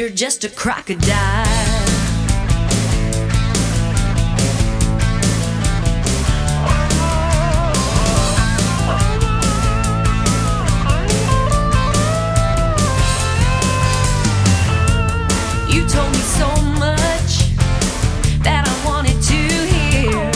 You're just a crocodile. You told me so much that I wanted to hear.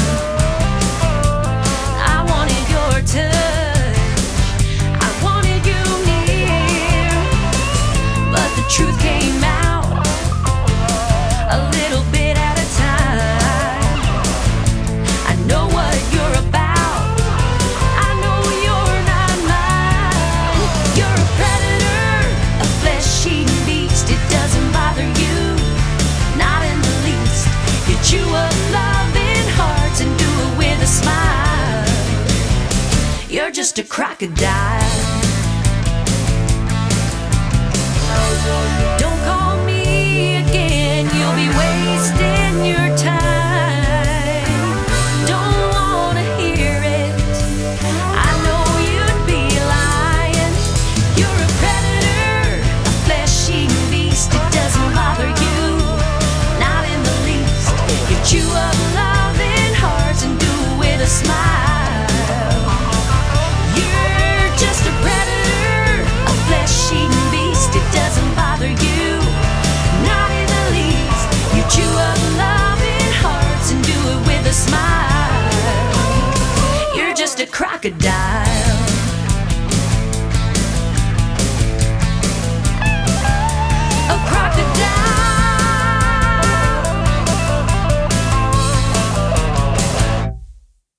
I wanted your touch, I wanted you near. But the truth came out a little bit at a time. I know what you're about, I know you're not mine. You're a predator, a flesh-eating beast. It doesn't bother you, not in the least. You chew up loving hearts and do it with a smile. You're just a crocodile.